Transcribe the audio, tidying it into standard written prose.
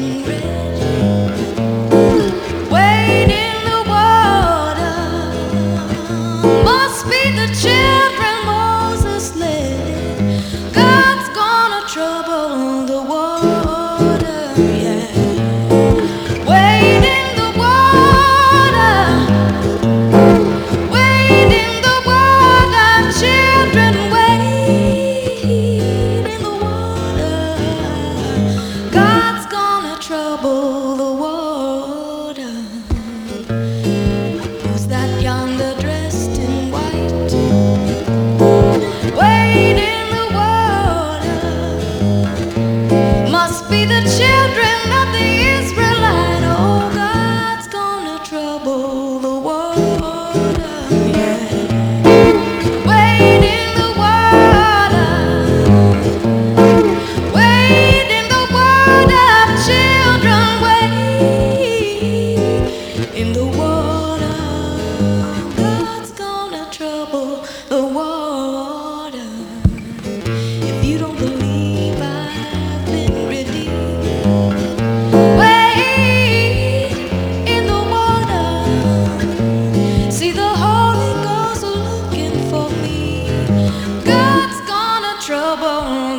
getting ready. Wade in the water, must be the children Moses led. God's gonna trouble the water, yeah. Wade in the water, wade in the water, children, wade in the water. God's gonna trouble the water. Who's that yonder dressed in white? Wade in the water, must be the children of the Israelite. Oh, God's gonna trouble the water, yeah. Wade in the water, wade in the water, children, wade in the water. God's gonna trouble the water. If you don't believe I've been redeemed, wade in the water. See, the Holy Ghost looking for me. God's gonna trouble